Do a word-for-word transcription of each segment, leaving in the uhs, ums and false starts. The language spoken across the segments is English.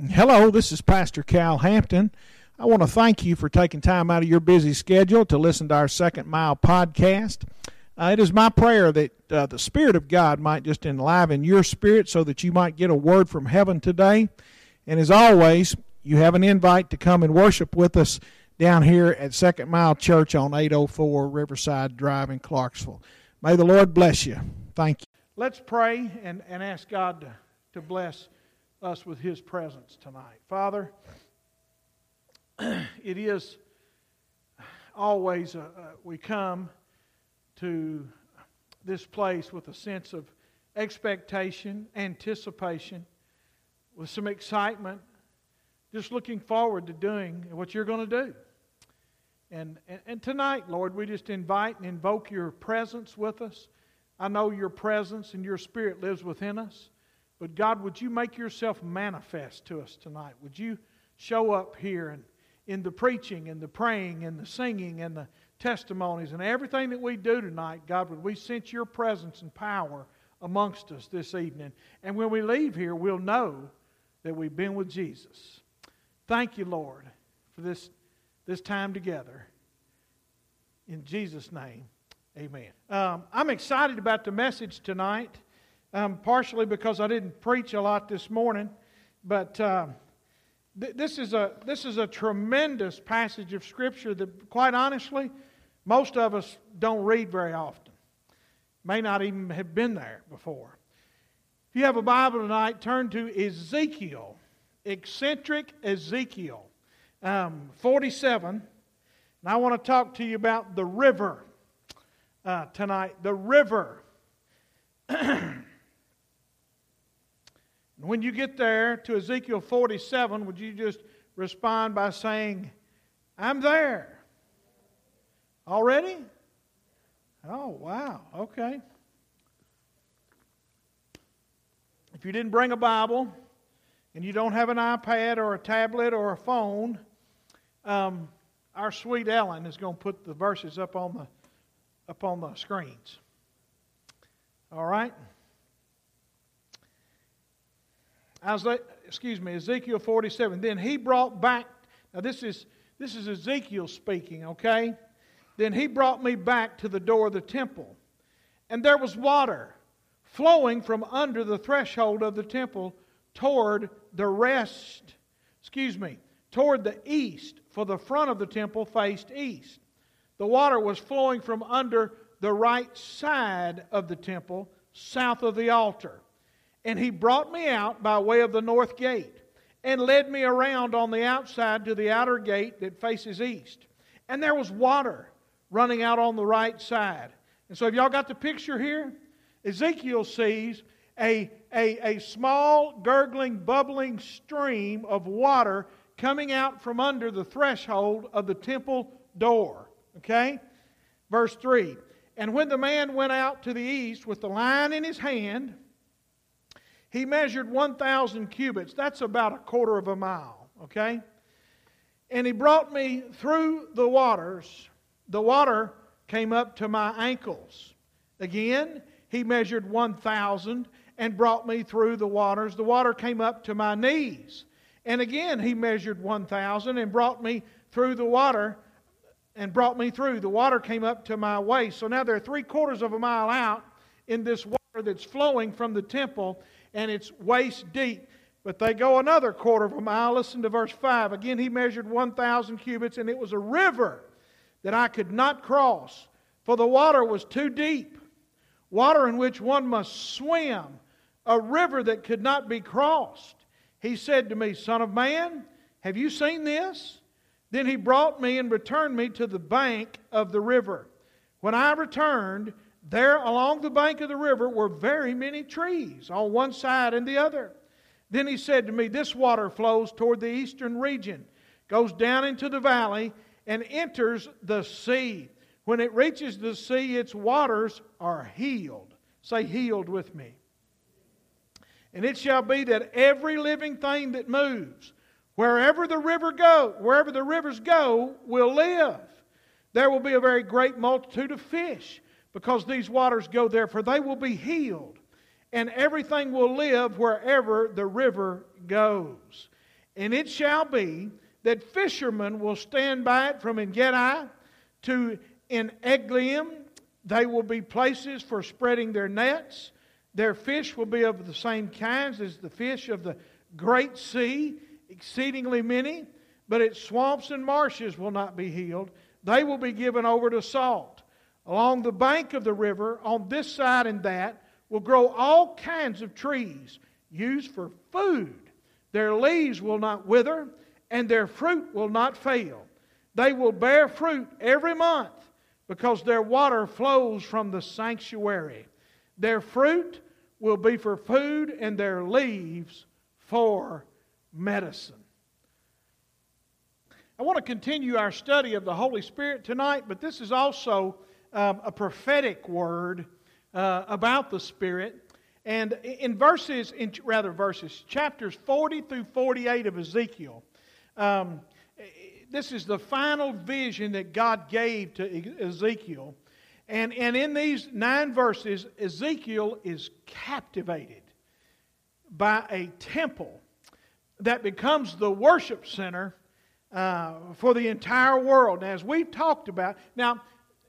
Hello, this is Pastor Cal Hampton. I want to thank you for taking time out of your busy schedule to listen to our Second Mile podcast. Uh, it is my prayer that uh, the Spirit of God might just enliven your spirit so that you might get a word from heaven today. And as always, you have an invite to come and worship with us down here at Second Mile Church on eight oh four Riverside Drive in Clarksville. May the Lord bless you. Thank you. Let's pray and, and ask God to, to bless us with His presence tonight. Father, it is always, uh, uh, we come to this place with a sense of expectation, anticipation, with some excitement, just looking forward to doing what You're going to do. And, and, and tonight, Lord, we just invite and invoke Your presence with us. I know Your presence and Your Spirit lives within us. But God, would You make Yourself manifest to us tonight? Would You show up here and in the preaching and the praying and the singing and the testimonies and everything that we do tonight, God, would we sense Your presence and power amongst us this evening? And when we leave here, we'll know that we've been with Jesus. Thank You, Lord, for this, this time together. In Jesus' name, amen. Um, I'm excited about the message tonight. Um, partially because I didn't preach a lot this morning, but uh, th- this is a this is a tremendous passage of Scripture that, quite honestly, most of us don't read very often. May not even have been there before. If you have a Bible tonight, turn to Ezekiel, eccentric Ezekiel, um, forty-seven, and I want to talk to you about the river uh, tonight. The river. When you get there to Ezekiel forty-seven, would you just respond by saying, I'm there? Already? Oh, wow. Okay. If you didn't bring a Bible and you don't have an iPad or a tablet or a phone, um, our sweet Ellen is going to put the verses up on the up on the screens. All right? As, excuse me, Ezekiel forty-seven. Then he brought back, now this is this is Ezekiel speaking, okay? Then he brought me back to the door of the temple, and there was water flowing from under the threshold of the temple toward the rest, excuse me, toward the east, for the front of the temple faced east. The water was flowing from under the right side of the temple, south of the altar. And he brought me out by way of the north gate and led me around on the outside to the outer gate that faces east. And there was water running out on the right side. And so have y'all got the picture here? Ezekiel sees a, a, a small, gurgling, bubbling stream of water coming out from under the threshold of the temple door. Okay? Verse three. And when the man went out to the east with the line in his hand, he measured one thousand cubits. That's about a quarter of a mile, okay? And he brought me through the waters. The water came up to my ankles. Again, he measured one thousand and brought me through the waters. The water came up to my knees. And again, he measured one thousand and brought me through the water and brought me through. The water came up to my waist. So now they're three quarters of a mile out in this water that's flowing from the temple, and it's waist deep. But they go another quarter of a mile. Listen to verse five. Again, he measured one thousand cubits, and it was a river that I could not cross, for the water was too deep, water in which one must swim, a river that could not be crossed. He said to me, Son of man, have you seen this? Then he brought me and returned me to the bank of the river. When I returned, there along the bank of the river were very many trees on one side and the other. Then he said to me, this water flows toward the eastern region, goes down into the valley, and enters the sea. When it reaches the sea, its waters are healed. Say, healed with me. And it shall be that every living thing that moves, wherever the river go, wherever the rivers go, will live. There will be a very great multitude of fish, because these waters go there, for they will be healed. And everything will live wherever the river goes. And it shall be that fishermen will stand by it from En-gedi to En-eglaim. They will be places for spreading their nets. Their fish will be of the same kinds as the fish of the great sea, exceedingly many. But its swamps and marshes will not be healed. They will be given over to salt. Along the bank of the river, on this side and that, will grow all kinds of trees used for food. Their leaves will not wither, and their fruit will not fail. They will bear fruit every month, because their water flows from the sanctuary. Their fruit will be for food, and their leaves for medicine. I want to continue our study of the Holy Spirit tonight, but this is also um, a prophetic word uh, about the Spirit. And in verses, in rather verses, chapters forty through forty-eight of Ezekiel, um, this is the final vision that God gave to Ezekiel. And, and in these nine verses, Ezekiel is captivated by a temple that becomes the worship center uh, for the entire world. Now, as we've talked about, now,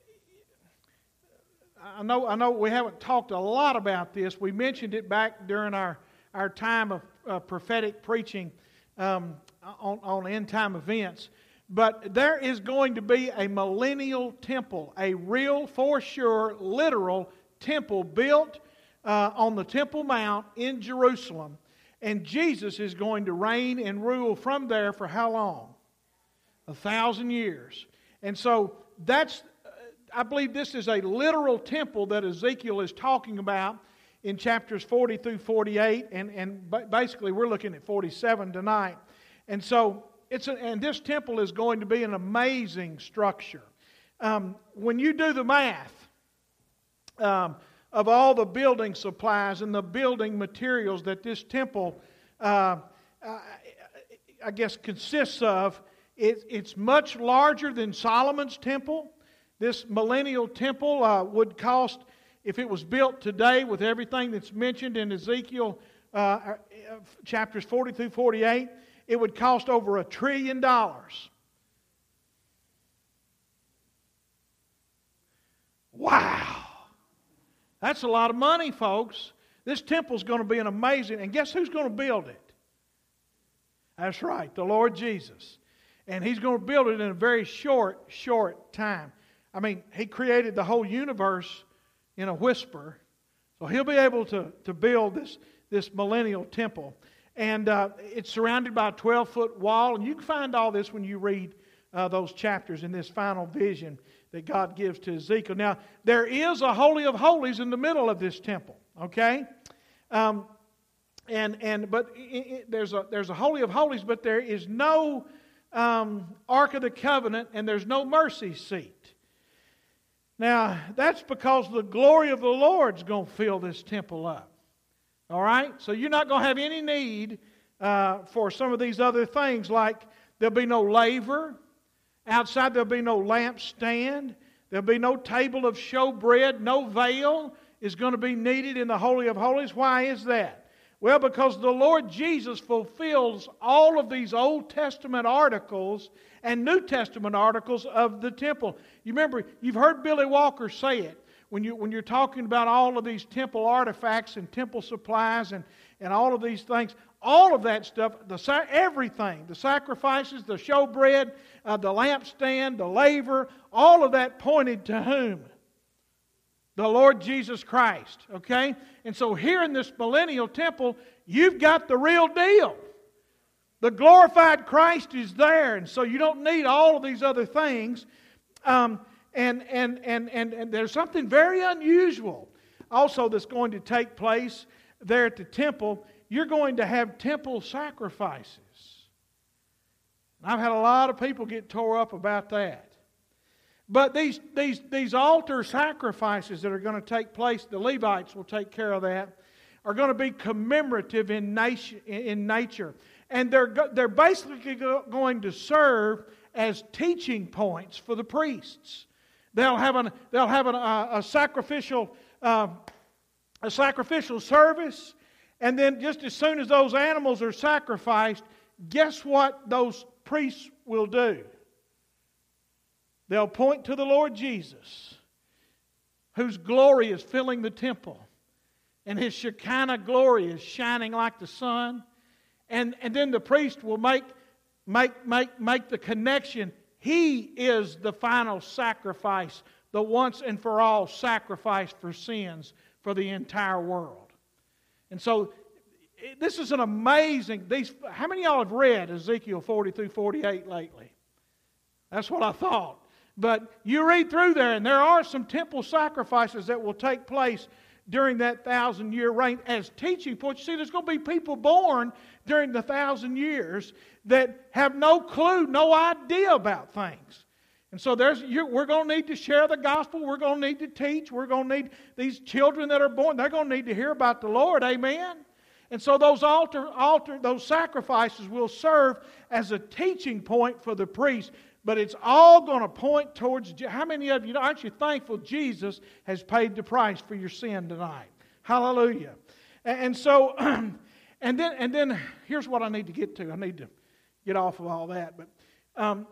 I know, I know we haven't talked a lot about this. We mentioned it back during our, our time of uh, prophetic preaching um, on, on end-time events. But there is going to be a millennial temple, a real, for sure, literal temple built uh, on the Temple Mount in Jerusalem. And Jesus is going to reign and rule from there for how long? A thousand years. And so that's, I believe this is a literal temple that Ezekiel is talking about in chapters forty through forty-eight. And, and basically we're looking at forty-seven tonight. And so, it's a, and this temple is going to be an amazing structure. Um, when you do the math um, of all the building supplies and the building materials that this temple, uh, I, I guess, consists of, it, it's much larger than Solomon's temple. This millennial temple uh, would cost, if it was built today with everything that's mentioned in Ezekiel uh, chapters forty through forty-eight, it would cost over a trillion dollars. Wow! That's a lot of money, folks. This temple's going to be an amazing... And guess who's going to build it? That's right, the Lord Jesus. And He's going to build it in a very short, short time. I mean, He created the whole universe in a whisper. So He'll be able to, to build this, this millennial temple. And uh, it's surrounded by a twelve-foot wall. And you can find all this when you read uh, those chapters in this final vision that God gives to Ezekiel. Now, there is a Holy of Holies in the middle of this temple. Okay? Um, and and but it, it, there's a there's a Holy of Holies, but there is no um, Ark of the Covenant, and there's no mercy seat. Now, that's because the glory of the Lord's going to fill this temple up. All right? So you're not going to have any need uh, for some of these other things, like there'll be no laver. Outside there'll be no lampstand. There'll be no table of showbread. No veil is going to be needed in the Holy of Holies. Why is that? Well, because the Lord Jesus fulfills all of these Old Testament articles and New Testament articles of the temple. You remember, you've heard Billy Walker say it. When, you, when you're talking about all of these temple artifacts and temple supplies and, and all of these things, all of that stuff, the everything, the sacrifices, the showbread, uh, the lampstand, the laver, all of that pointed to whom? The Lord Jesus Christ, okay? And so here in this millennial temple, you've got the real deal. The glorified Christ is there, and so you don't need all of these other things. Um, And, and, and, and, and there's something very unusual also that's going to take place there at the temple. You're going to have temple sacrifices. I've had a lot of people get tore up about that. But these, these, these altar sacrifices that are going to take place, the Levites will take care of that, are going to be commemorative in nature. In nature. And they're, they're basically going to serve as teaching points for the priests. They'll have an they'll have an, uh, a sacrificial uh, a sacrificial service, and then just as soon as those animals are sacrificed, guess what those priests will do? They'll point to the Lord Jesus, whose glory is filling the temple, and His Shekinah glory is shining like the sun. And, and then the priest will make, make, make, make the connection. He is the final sacrifice, the once and for all sacrifice for sins for the entire world. And so, this is an amazing, these, how many of y'all have read Ezekiel forty through forty-eight lately? That's what I thought. But you read through there, and there are some temple sacrifices that will take place during that thousand year reign as teaching points. You see, there's going to be people born during the thousand years that have no clue, no idea about things. And so there's, you're, we're going to need to share the gospel. We're going to need to teach. We're going to need these children that are born, they're going to need to hear about the Lord. Amen? And so those altar, altar, those sacrifices will serve as a teaching point for the priest. But it's all going to point towards, how many of you, aren't you thankful Jesus has paid the price for your sin tonight? Hallelujah. And so, and then, and then here's what I need to get to. I need to get off of all that. But um,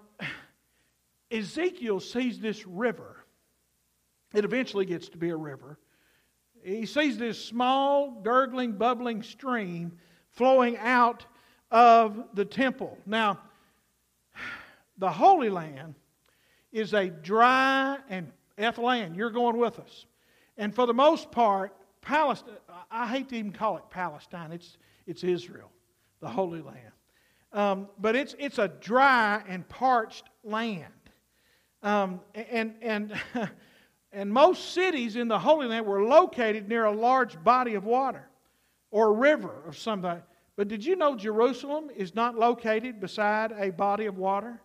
Ezekiel sees this river. It eventually gets to be a river. He sees this small, gurgling, bubbling stream flowing out of the temple. Now, the Holy Land is a dry and land. You're going with us. And for the most part, Palestine, I hate to even call it Palestine. It's, it's Israel, the Holy Land. Um, but it's, it's a dry and parched land. Um, and, and, and most cities in the Holy Land were located near a large body of water or a river of some kind. But did you know Jerusalem is not located beside a body of water?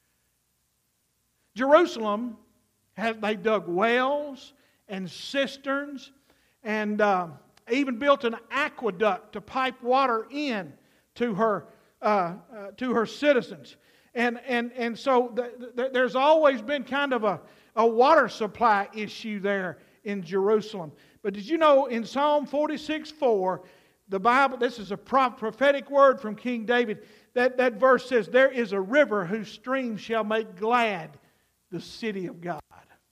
Jerusalem, has, they dug wells and cisterns and uh, even built an aqueduct to pipe water in to her, uh, uh, to her citizens. And, and, and so the, the, there's always been kind of a, a water supply issue there in Jerusalem. But did you know in Psalm forty-six four, the Bible, this is a prophetic word from King David, that, that verse says, "There is a river whose streams shall make glad the city of God."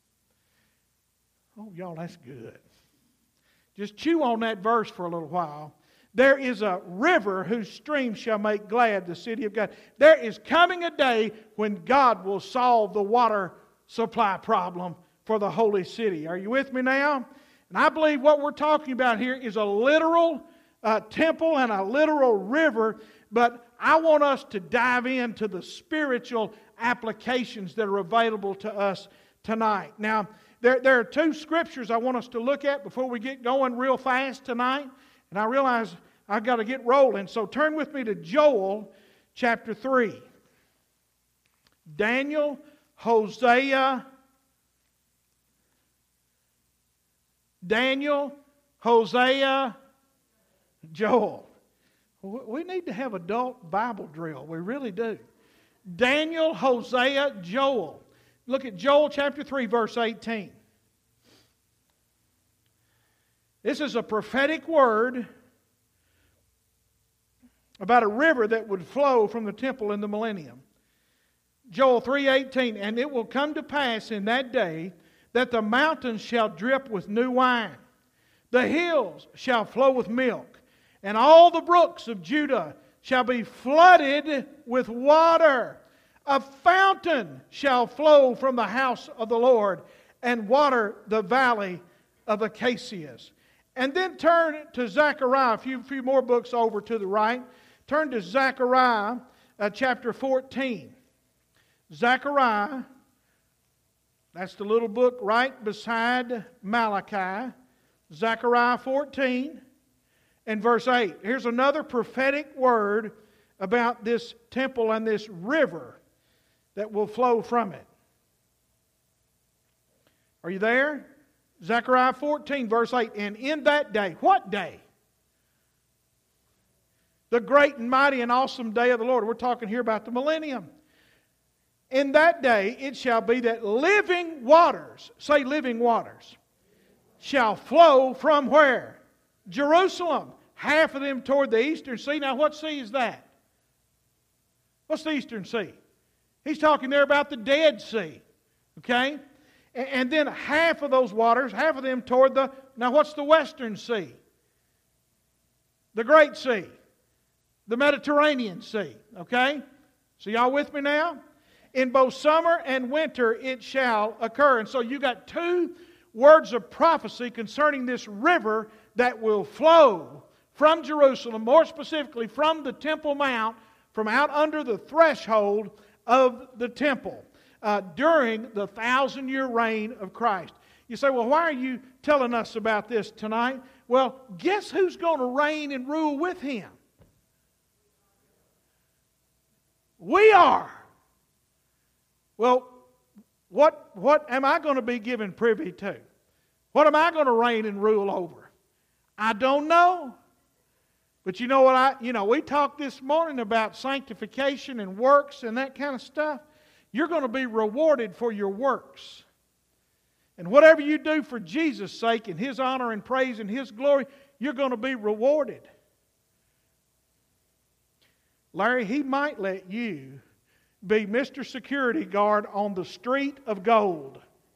Oh, y'all, that's good. Just chew on that verse for a little while. There is a river whose streams shall make glad the city of God. There is coming a day when God will solve the water supply problem for the holy city. Are you with me now? And I believe what we're talking about here is a literal uh, temple and a literal river, but I want us to dive into the spiritual applications that are available to us tonight. Now, there, there are two scriptures I want us to look at before we get going real fast tonight. And I realize I've got to get rolling. So turn with me to Joel chapter three. Daniel, Hosea, Daniel, Hosea, Joel. We need to have adult Bible drill. We really do. Daniel, Hosea, Joel. Look at Joel chapter three, verse eighteen. This is a prophetic word about a river that would flow from the temple in the millennium. Joel three eighteen, "And it will come to pass in that day that the mountains shall drip with new wine. The hills shall flow with milk, and all the brooks of Judah shall be flooded with water. A fountain shall flow from the house of the Lord and water the valley of Acacias." And then turn to Zechariah, a few, few more books over to the right. Turn to Zechariah uh, chapter fourteen. Zechariah, that's the little book right beside Malachi. Zechariah fourteen and verse eight. Here's another prophetic word about this temple and this river that will flow from it. Are you there? Zechariah fourteen, verse eight. "And in that day," what day? The great and mighty and awesome day of the Lord. We're talking here about the millennium. "In that day it shall be that living waters," say living waters, "shall flow from" where? Jerusalem. Half of them toward the eastern sea. Now what sea is that? What's the Eastern Sea? He's talking there about the Dead Sea. Okay? And, and then half of those waters, half of them toward the... Now what's the Western Sea? The Great Sea. The Mediterranean Sea. Okay? So y'all with me now? In both summer and winter it shall occur. And so you got two words of prophecy concerning this river that will flow from Jerusalem, more specifically from the Temple Mount, from out under the threshold of the temple uh, during the thousand-year reign of Christ. You say, well, why are you telling us about this tonight? Well, guess who's going to reign and rule with Him? We are. Well, what, what am I going to be given privy to? What am I going to reign and rule over? I don't know. But you know what I, you know, we talked this morning about sanctification and works and that kind of stuff. You're going to be rewarded for your works. And whatever you do for Jesus' sake and His honor and praise and His glory, you're going to be rewarded. Larry, He might let you be Mister Security Guard on the street of gold.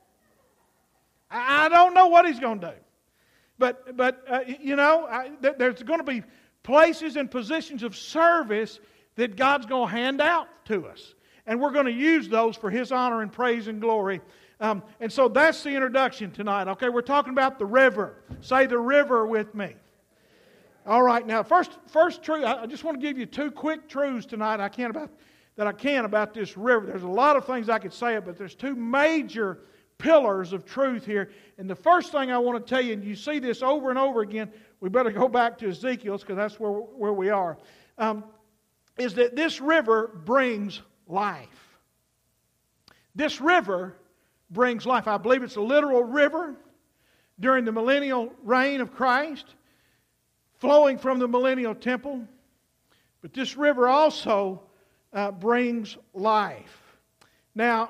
I don't know what He's going to do. But, but uh, you know, I, there's going to be places and positions of service that God's going to hand out to us. And we're going to use those for His honor and praise and glory. Um, and so that's the introduction tonight. Okay, we're talking about the river. Say the river with me. All right, now first, first truth. I just want to give you two quick truths tonight. I can about that I can about this river. There's a lot of things I could say, but there's two major pillars of truth here. And the first thing I want to tell you, and you see this over and over again, we better go back to Ezekiel's because that's where, where we are, um, is that this river brings life. This river brings life. I believe it's a literal river during the millennial reign of Christ, flowing from the millennial temple. But this river also uh, brings life. Now,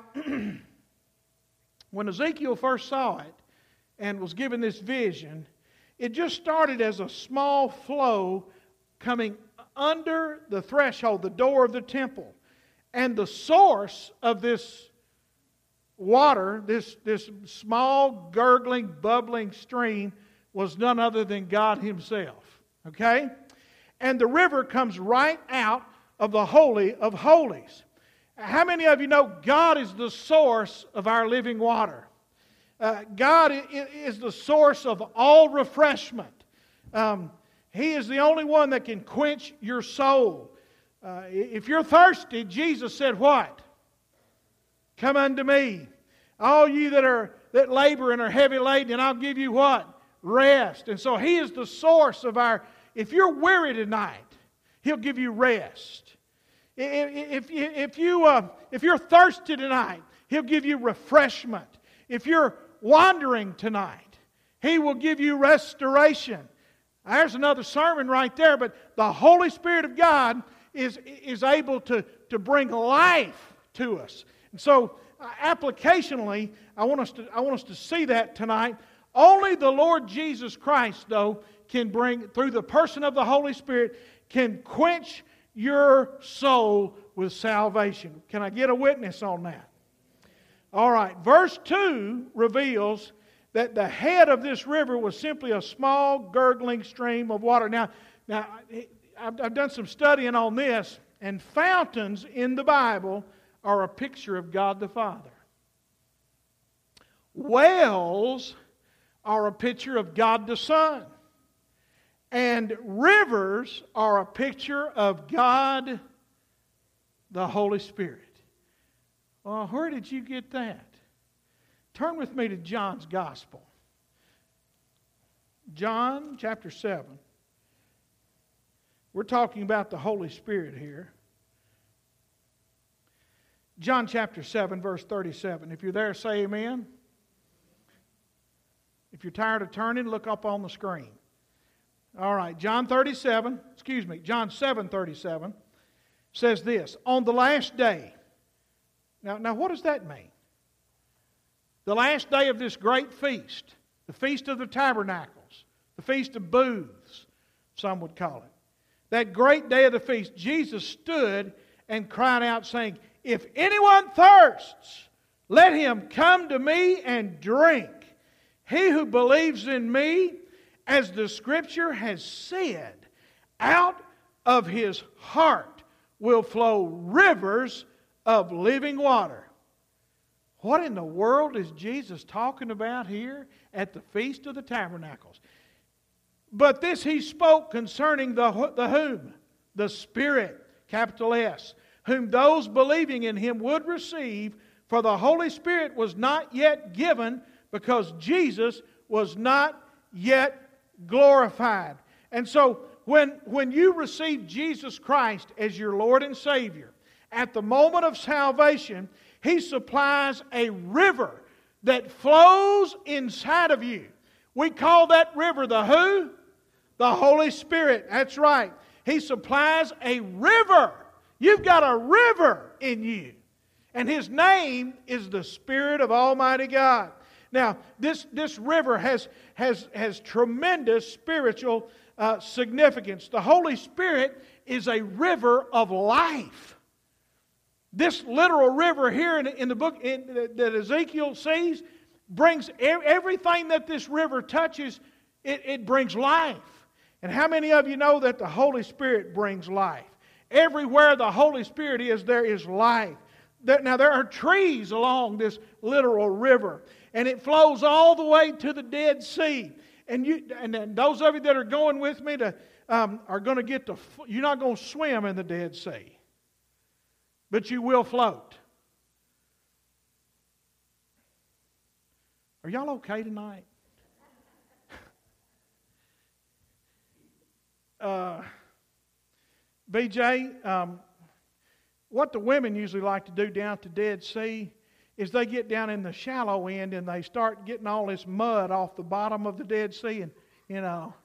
when Ezekiel first saw it and was given this vision, it just started as a small flow coming under the threshold, the door of the temple. And the source of this water, this, this small, gurgling, bubbling stream, was none other than God Himself. Okay? And the river comes right out of the Holy of Holies. How many of you know God is the source of our living water? Uh, God is the source of all refreshment. Um, he is the only one that can quench your soul. Uh, if you're thirsty, Jesus said what? Come unto me, all you that are that labor and are heavy laden, and I'll give you what? Rest. And so He is the source of our... If you're weary tonight, He'll give you rest. If, if, if, you, uh, if you're thirsty tonight, He'll give you refreshment. If you're wandering tonight, He will give you restoration. There's another sermon right there, but the Holy Spirit of God is, is able to, to bring life to us. And so, uh, applicationally, I want us to, I want us to see that tonight. Only the Lord Jesus Christ, though, can bring, through the person of the Holy Spirit, can quench your soul with salvation. Can I get a witness on that? All right. Verse two reveals that the head of this river was simply a small, gurgling stream of water. Now, now I've, I've done some studying on this, and fountains in the Bible are a picture of God the Father. Wells are a picture of God the Son. And rivers are a picture of God the Holy Spirit. Well, where did you get that? Turn with me to John's Gospel. John chapter seven. We're talking about the Holy Spirit here. John chapter seven, verse thirty-seven. If you're there, say amen. If you're tired of turning, look up on the screen. All right, John thirty-seven, excuse me, John seven thirty-seven says this, on the last day. Now, now what does that mean? The last day of this great feast, the Feast of the Tabernacles, the Feast of Booths, some would call it. That great day of the feast, Jesus stood and cried out, saying, If anyone thirsts, let him come to me and drink. He who believes in me, as the Scripture has said, out of his heart will flow rivers of living water. What in the world is Jesus talking about here at the Feast of the Tabernacles? But this he spoke concerning the, the whom? The Spirit, capital S, whom those believing in Him would receive, for the Holy Spirit was not yet given because Jesus was not yet glorified. And so when, when you receive Jesus Christ as your Lord and Savior, at the moment of salvation, He supplies a river that flows inside of you. We call that river the who? The Holy Spirit. That's right. He supplies a river. You've got a river in you. And His name is the Spirit of Almighty God. Now, this, this river has, has, has tremendous spiritual uh, significance. The Holy Spirit is a river of life. This literal river here in, in the book in, that Ezekiel sees brings everything that this river touches, it, it brings life. And how many of you know that the Holy Spirit brings life? Everywhere the Holy Spirit is, there is life. Now, there are trees along this literal river, and it flows all the way to the Dead Sea. And you, and those of you that are going with me to, um, are going to get to, you're not going to swim in the Dead Sea, but you will float. Are y'all okay tonight? Uh, B J, um, what the women usually like to do down at the Dead Sea is they get down in the shallow end and they start getting all this mud off the bottom of the Dead Sea, and you know.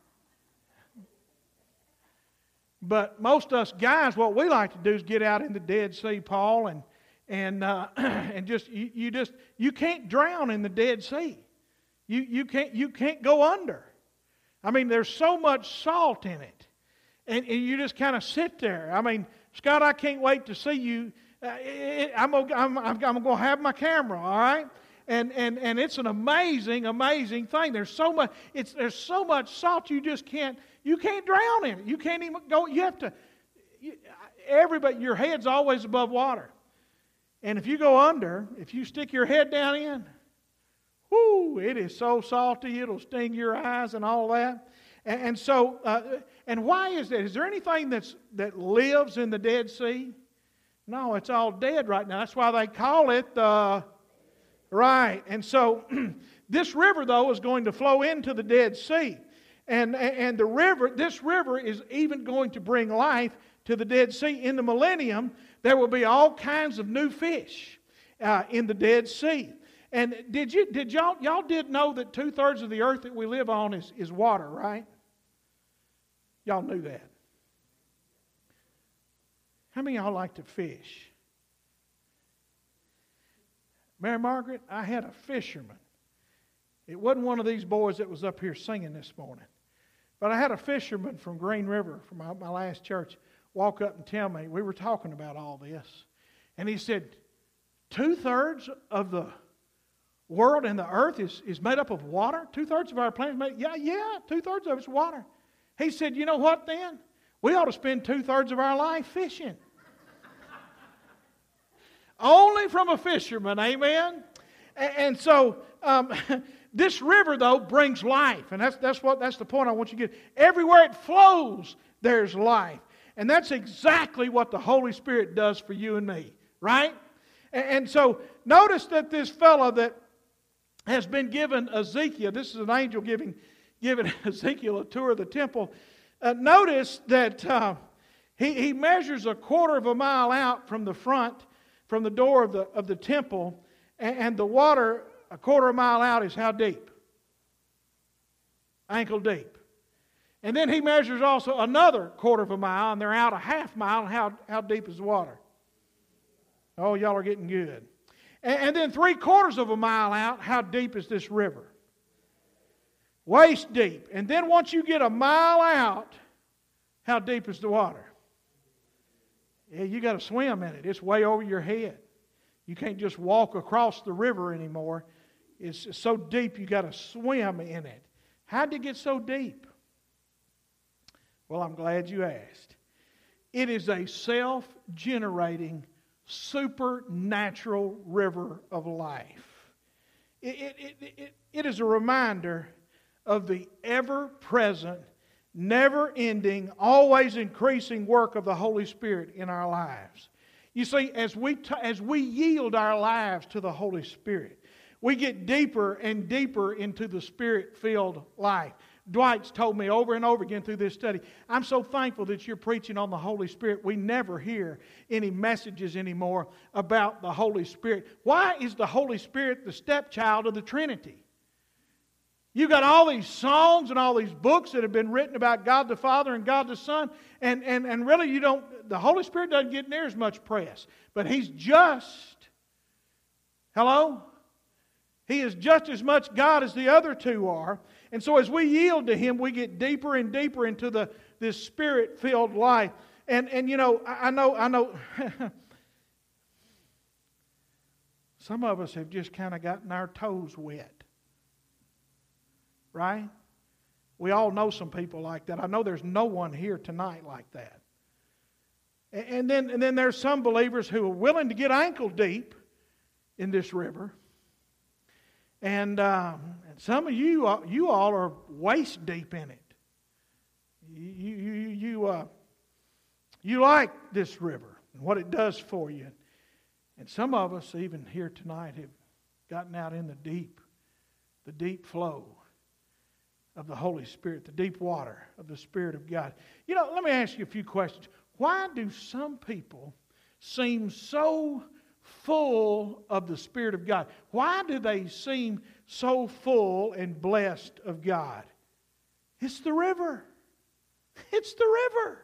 But most of us guys, what we like to do is get out in the Dead Sea, Paul, and and uh, and just you, you just you can't drown in the Dead Sea. You you can't you can't go under. I mean, there's so much salt in it. And, and you just kind of sit there. I mean, Scott, I can't wait to see you. Uh, it, I'm, I'm, I'm, I'm going to have my camera, all right? And, and, and it's an amazing, amazing thing. There's so much, it's, there's so much salt you just can't, you can't drown in it. You can't even go, you have to, you, everybody, your head's always above water. And if you go under, if you stick your head down in, whoo, it is so salty, it'll sting your eyes and all that. And, and so, uh, and why is that? Is there anything that's that lives in the Dead Sea? No, it's all dead right now. That's why they call it the, right. And so, this river, though, is going to flow into the Dead Sea. And, and the river, this river is even going to bring life to the Dead Sea. In the millennium, there will be all kinds of new fish uh, in the Dead Sea. And did you did y'all y'all did know that two thirds of the earth that we live on is, is water, right? Y'all knew that. How many of y'all like to fish? Mary Margaret, I had a fisherman. It wasn't one of these boys that was up here singing this morning. But I had a fisherman from Green River, from my, my last church, walk up and tell me, we were talking about all this. And he said, two-thirds of the world and the earth is, is made up of water? Two-thirds of our planet is made, yeah, yeah, two-thirds of it's water. He said, you know what then? We ought to spend two-thirds of our life fishing. Only from a fisherman, amen? And, and so, um, this river, though, brings life. And that's, that's, what, that's the point I want you to get. Everywhere it flows, there's life. And that's exactly what the Holy Spirit does for you and me, right? And, and so, notice that this fellow that has been given Ezekiel, this is an angel giving, giving Ezekiel a tour of the temple. Uh, notice that uh, he, he measures a quarter of a mile out from the front, from the door of the, of the temple, and, and the water a quarter of a mile out is how deep? Ankle deep. And then he measures also another quarter of a mile, and they're out a half mile, and how, how deep is the water? Oh, y'all are getting good. And, and then three quarters of a mile out, how deep is this river? Waist deep. And then once you get a mile out, how deep is the water? Yeah, you got to swim in it. It's way over your head. You can't just walk across the river anymore. It's so deep you got to swim in it. How did it get so deep? Well, I'm glad you asked. It is a self-generating, supernatural river of life. It, it, it, it, it is a reminder of the ever-present, never-ending, always increasing work of the Holy Spirit in our lives. You see, as we, t- as we yield our lives to the Holy Spirit, we get deeper and deeper into the Spirit-filled life. Dwight's told me over and over again through this study, I'm so thankful that you're preaching on the Holy Spirit. We never hear any messages anymore about the Holy Spirit. Why is the Holy Spirit the stepchild of the Trinity? You got all these songs and all these books that have been written about God the Father and God the Son, and, and, and really you don't, the Holy Spirit doesn't get near as much press. But He's just, hello? He is just as much God as the other two are. And so as we yield to Him, we get deeper and deeper into the this Spirit-filled life. And and you know, I, I know, I know some of us have just kind of gotten our toes wet. Right? We all know some people like that. I know there's no one here tonight like that. And, and then and then there's some believers who are willing to get ankle deep in this river. And, uh, and some of you, uh, you all are waist deep in it. You, you, you, uh, you like this river and what it does for you. And some of us, even here tonight, have gotten out in the deep, the deep flow of the Holy Spirit, the deep water of the Spirit of God. You know, let me ask you a few questions. Why do some people seem so full of the Spirit of God? Why do they seem so full and blessed of God? It's the river. It's the river.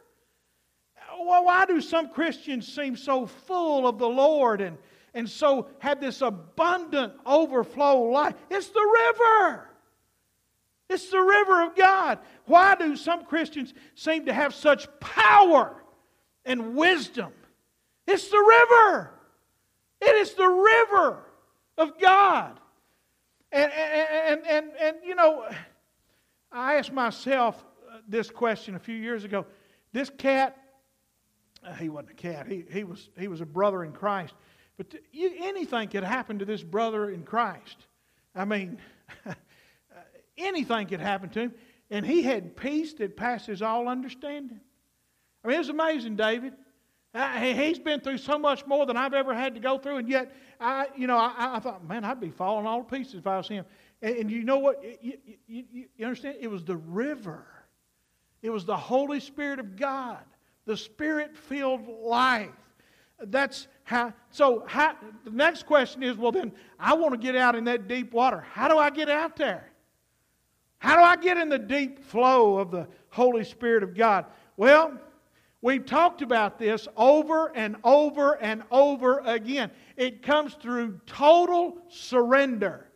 Why do some Christians seem so full of the Lord and, and so have this abundant overflow life? It's the river. It's the river of God. Why do some Christians seem to have such power and wisdom? It's the river. It is the river of God. And, and, and, and, and, you know, I asked myself this question a few years ago. This cat, uh, he wasn't a cat. He, he, was, he was a brother in Christ. But th- you, anything could happen to this brother in Christ. I mean, anything could happen to him. And he had peace that passes all understanding. I mean, it was amazing, David. Uh, he's been through so much more than I've ever had to go through, and yet, I, you know, I, I thought, man, I'd be falling all to pieces if I was him. And, and you know what? You, you, you, you understand? It was the river. It was the Holy Spirit of God, the Spirit-filled life. That's how. So, how, the next question is, well, then I want to get out in that deep water. How do I get out there? How do I get in the deep flow of the Holy Spirit of God? Well, we've talked about this over and over and over again. It comes through total surrender,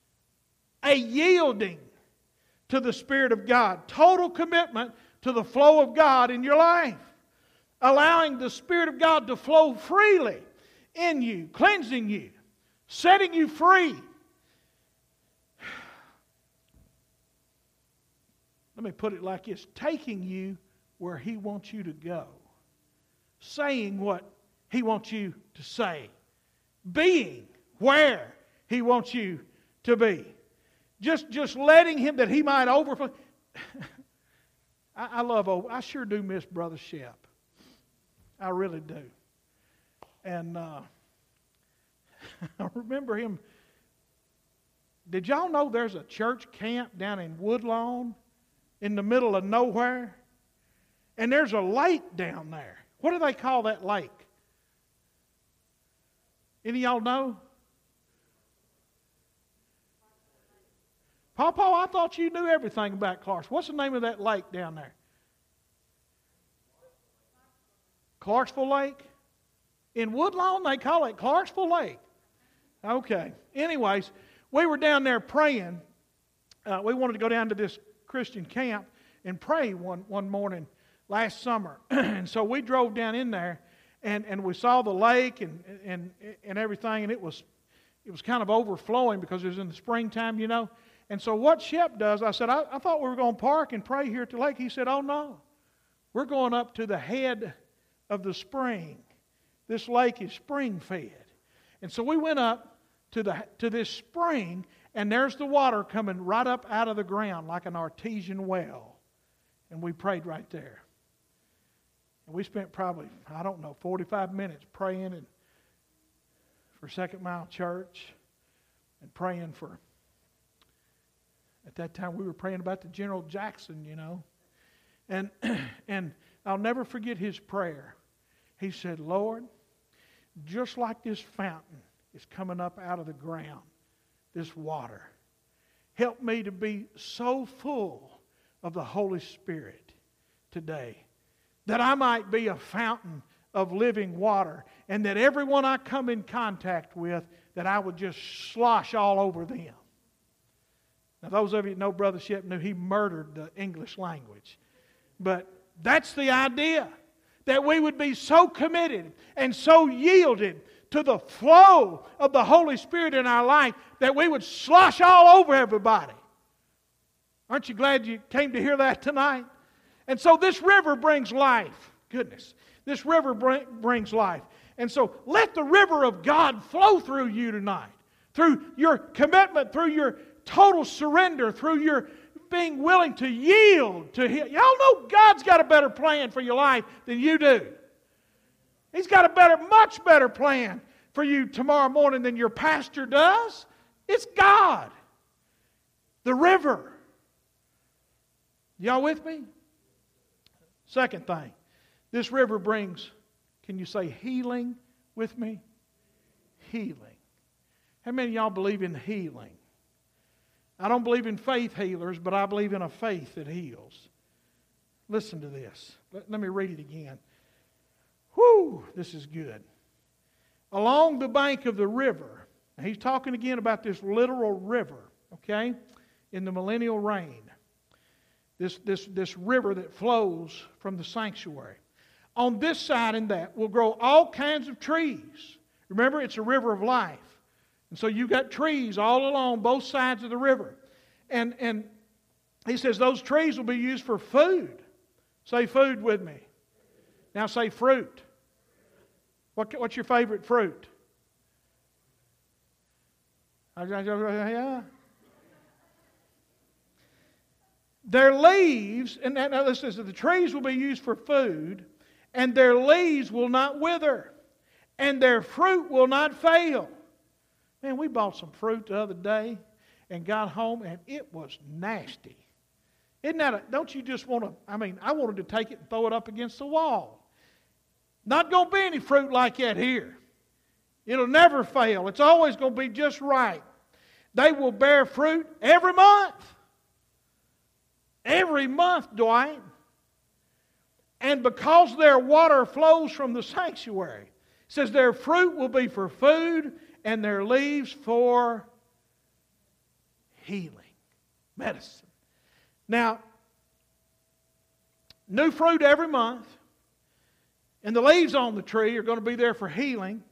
a yielding to the Spirit of God, total commitment to the flow of God in your life, allowing the Spirit of God to flow freely in you, cleansing you, setting you free. Let me put it like this, taking you where He wants you to go, saying what He wants you to say, being where He wants you to be. Just, just letting Him that He might overflow. I, I love, I sure do miss Brother Shep. I really do. And uh, I remember him. Did y'all know there's a church camp down in Woodlawn in the middle of nowhere? And there's a lake down there. What do they call that lake? Any of y'all know? Papa, I thought you knew everything about Clarksville. What's the name of that lake down there? Clarksville Lake? In Woodlawn, they call it Clarksville Lake. Okay. Anyways, we were down there praying. Uh, we wanted to go down to this Christian camp and pray one, one morning last summer. And so we drove down in there, And and we saw the lake and and and everything, and it was it was kind of overflowing because it was in the springtime, you know. And so what Shep does, I said, I, I thought we were going to park and pray here at the lake. He said, oh no, we're going up to the head of the spring. This lake is spring fed. And so we went up to the to this spring, and there's the water coming right up out of the ground like an artesian well. And we prayed right there. And we spent probably, I don't know, forty-five minutes praying and for Second Mile Church and praying for, at that time we were praying about the General Jackson, you know. And, and I'll never forget his prayer. He said, Lord, just like this fountain is coming up out of the ground, this water, help me to be so full of the Holy Spirit today that I might be a fountain of living water, and that everyone I come in contact with, that I would just slosh all over them. Now, those of you that know Brother Shep knew he murdered the English language. But that's the idea, that we would be so committed and so yielded to the flow of the Holy Spirit in our life that we would slosh all over everybody. Aren't you glad you came to hear that tonight? And so this river brings life. Goodness. This river bring, brings life. And so let the river of God flow through you tonight. Through your commitment, through your total surrender, through your being willing to yield to Him. Y'all know God's got a better plan for your life than you do. He's got a better, much better plan for you tomorrow morning than your pastor does. It's God. The river. Y'all with me? Second thing. This river brings, can you say healing with me? Healing. How many of y'all believe in healing? I don't believe in faith healers, but I believe in a faith that heals. Listen to this. Let, let me read it again. Whew, this is good. Along the bank of the river, and he's talking again about this literal river, okay, in the millennial reign. This, this, this river that flows from the sanctuary. On this side and that will grow all kinds of trees. Remember, it's a river of life. And so you've got trees all along both sides of the river. And, and he says those trees will be used for food. Say food with me. Now say fruit. What, what's your favorite fruit? Yeah. Their leaves, and now this says that the trees will be used for food, and their leaves will not wither, and their fruit will not fail. Man, we bought some fruit the other day and got home, and it was nasty. Isn't that a, don't you just want to, I mean, I wanted to take it and throw it up against the wall. Not going to be any fruit like that here. It'll never fail. It's always going to be just right. They will bear fruit every month. Every month, Dwight. And because their water flows from the sanctuary, it says their fruit will be for food and their leaves for healing, medicine. Now, new fruit every month, and the leaves on the tree are going to be there for healing,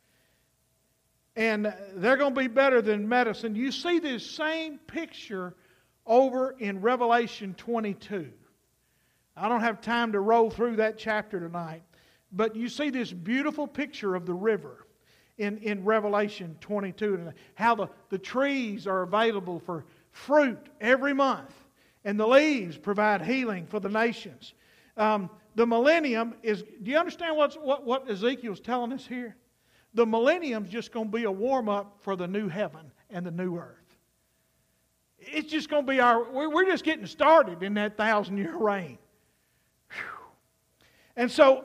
and they're going to be better than medicine. You see this same picture over in Revelation twenty-two. I don't have time to roll through that chapter tonight, but you see this beautiful picture of the river in, in Revelation twenty-two, and how the, the trees are available for fruit every month, and the leaves provide healing for the nations. Um, the millennium is, do you understand what's, what, what Ezekiel's telling us here? The millennium's just going to be a warm-up for the new heaven and the new earth. It's just going to be our, we're just getting started in that thousand-year reign. Whew. And so,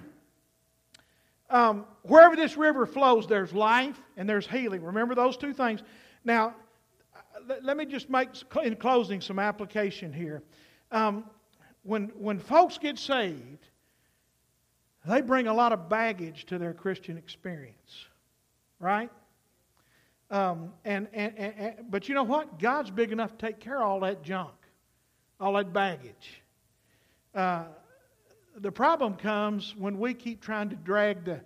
um, wherever this river flows, there's life and there's healing. Remember those two things. Now, let, let me just make, in closing, some application here. Um, when, when folks get saved, they bring a lot of baggage to their Christian experience. Right? Um, and, and, and, and but you know what? God's big enough to take care of all that junk, all that baggage. Uh, the problem comes when we keep trying to drag the,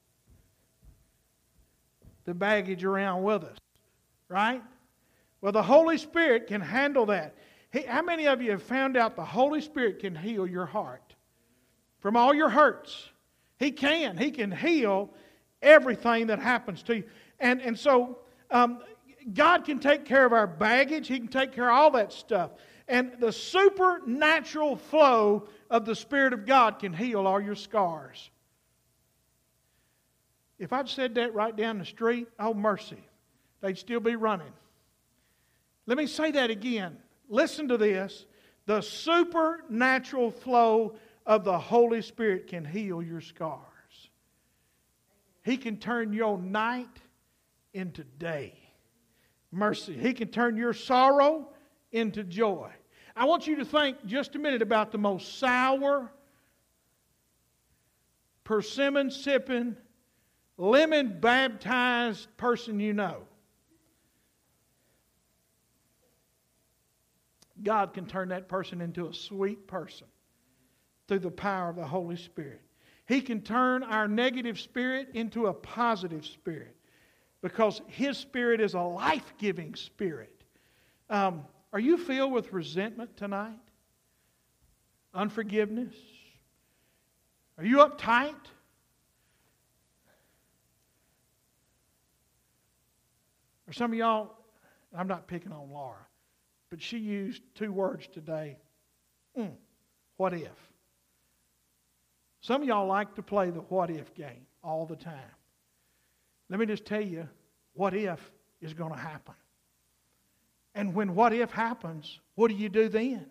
the baggage around with us. Right? Well, the Holy Spirit can handle that. He, how many of you have found out the Holy Spirit can heal your heart from all your hurts? He can. He can heal everything that happens to you. And, and so um, God can take care of our baggage. He can take care of all that stuff. And the supernatural flow of the Spirit of God can heal all your scars. If I'd said that right down the street, oh mercy, they'd still be running. Let me say that again. Listen to this. The supernatural flow of the Holy Spirit can heal your scars. He can turn your night into day. Mercy. He can turn your sorrow into joy. I want you to think just a minute about the most sour, persimmon-sipping, lemon-baptized person you know. God can turn that person into a sweet person through the power of the Holy Spirit. He can turn our negative spirit into a positive spirit because His Spirit is a life-giving Spirit. Um, are you filled with resentment tonight? Unforgiveness? Are you uptight? Or some of y'all, I'm not picking on Laura, but she used two words today. Mm, what if? Some of y'all like to play the what if game all the time. Let me just tell you, what if is going to happen. And when what if happens, what do you do then?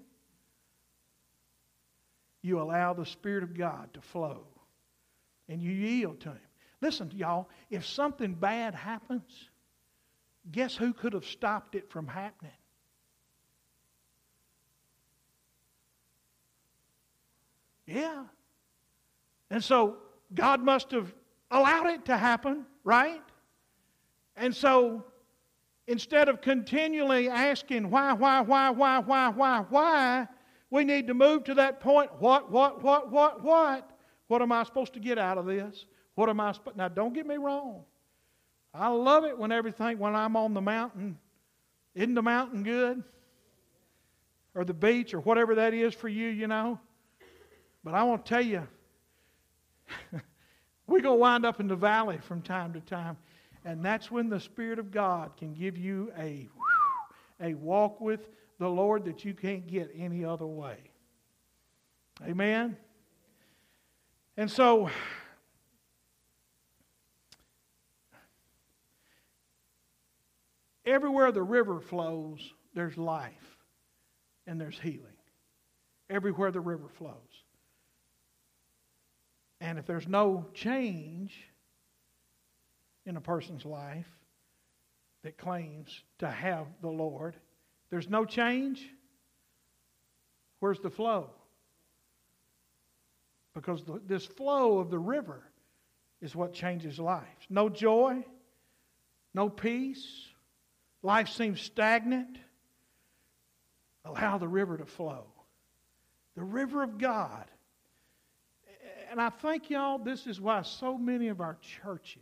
You allow the Spirit of God to flow. And you yield to Him. Listen, y'all, if something bad happens, guess who could have stopped it from happening? Yeah. And so God must have allowed it to happen, right? And so instead of continually asking why, why, why, why, why, why, why, we need to move to that point. What, what, what, what, what? What am I supposed to get out of this? What am I supposed... Now, don't get me wrong. I love it when everything, when I'm on the mountain. Isn't the mountain good? Or the beach, or whatever that is for you, you know. But I want to tell you, we're going to wind up in the valley from time to time. And that's when the Spirit of God can give you a, a walk with the Lord that you can't get any other way. Amen? And so, everywhere the river flows, there's life and there's healing. Everywhere the river flows. And if there's no change in a person's life that claims to have the Lord, there's no change, where's the flow? Because the, this flow of the river is what changes lives. No joy, no peace, life seems stagnant. Allow the river to flow. The river of God. And I think, y'all, this is why so many of our churches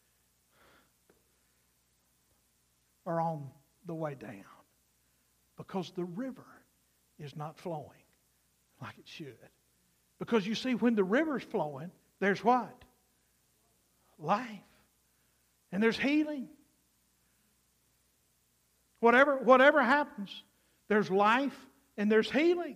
are on the way down. Because the river is not flowing like it should. Because you see, when the river's flowing, there's what? Life. And there's healing. Whatever, whatever happens, there's life and there's healing.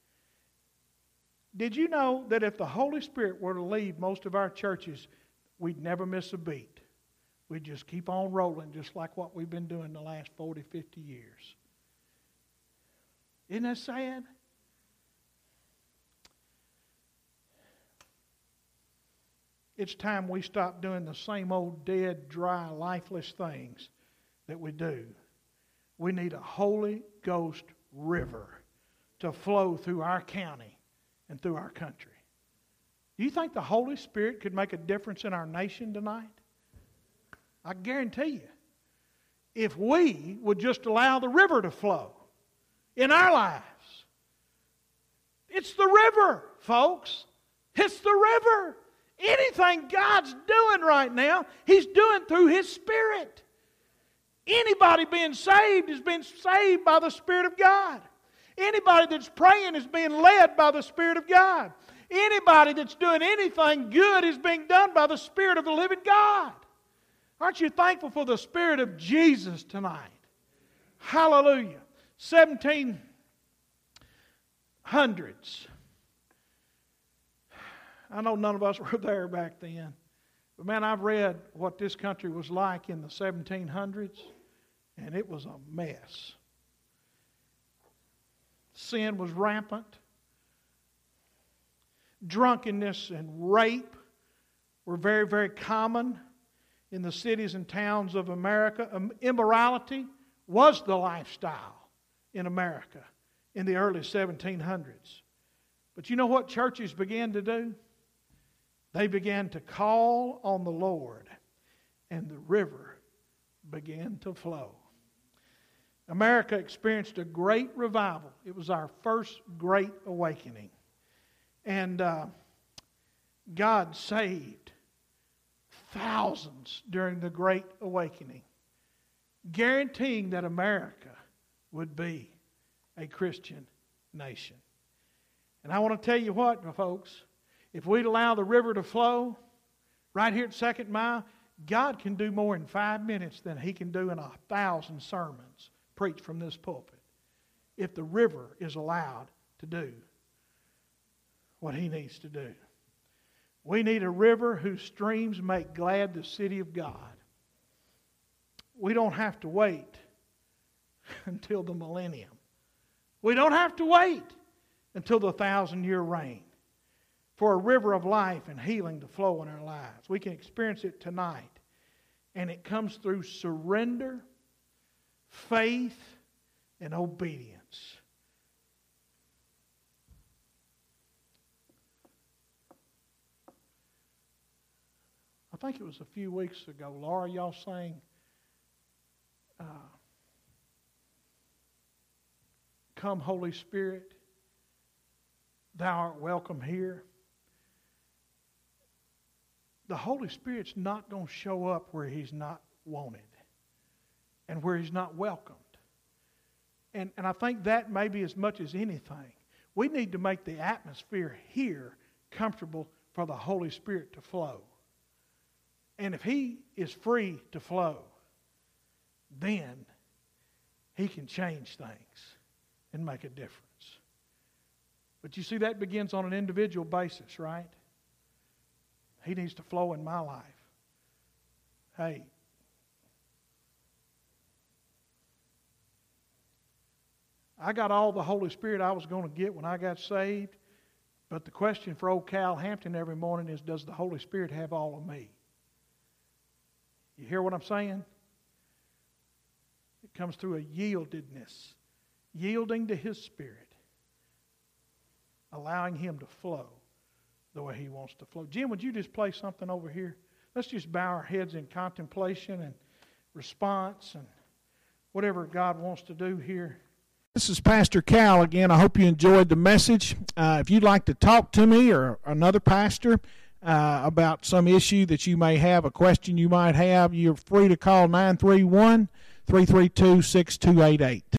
Did you know that if the Holy Spirit were to leave most of our churches, we'd never miss a beat? We'd just keep on rolling just like what we've been doing the last forty, fifty years. Isn't that sad? It's time we stop doing the same old dead, dry, lifeless things that we do. We need a Holy Ghost river to flow through our county and through our country. Do you think the Holy Spirit could make a difference in our nation tonight? I guarantee you. If we would just allow the river to flow in our lives. It's the river, folks. It's the river. Anything God's doing right now, He's doing through His Spirit. Anybody being saved is being saved by the Spirit of God. Anybody that's praying is being led by the Spirit of God. Anybody that's doing anything good is being done by the Spirit of the living God. Aren't you thankful for the Spirit of Jesus tonight? Hallelujah. seventeen hundreds. I know none of us were there back then. But man, I've read what this country was like in the seventeen hundreds, and it was a mess. Sin was rampant. Drunkenness and rape were very, very common in the cities and towns of America. Immorality was the lifestyle in America in the early seventeen hundreds. But you know what churches began to do? They began to call on the Lord, and the river began to flow. America experienced a great revival. It was our first great awakening. And uh, God saved thousands during the Great Awakening, guaranteeing that America would be a Christian nation. And I want to tell you what, my folks, if we'd allow the river to flow right here at Second Mile, God can do more in five minutes than He can do in a thousand sermons preached from this pulpit, if the river is allowed to do what He needs to do. We need a river whose streams make glad the city of God. We don't have to wait until the millennium. We don't have to wait until the thousand-year reign for a river of life and healing to flow in our lives. We can experience it tonight. And it comes through surrender, faith, and obedience. I think it was a few weeks ago, Laura, y'all sang uh, Come Holy Spirit, Thou art welcome here. The Holy Spirit's not going to show up where He's not wanted and where He's not welcomed. And, and I think that maybe as much as anything, we need to make the atmosphere here comfortable for the Holy Spirit to flow. And if He is free to flow, then He can change things and make a difference. But you see, that begins on an individual basis, right? He needs to flow in my life. Hey, I got all the Holy Spirit I was going to get when I got saved, but the question for old Cal Hampton every morning is, does the Holy Spirit have all of me? You hear what I'm saying? It comes through a yieldedness, yielding to His Spirit, allowing Him to flow the way He wants to flow. Jim, would you just play something over here? Let's just bow our heads in contemplation and response and whatever God wants to do here. This is Pastor Cal again. I hope you enjoyed the message. Uh, if you'd like to talk to me or another pastor uh, about some issue that you may have, a question you might have, you're free to call nine three one, three three two, six two eight eight.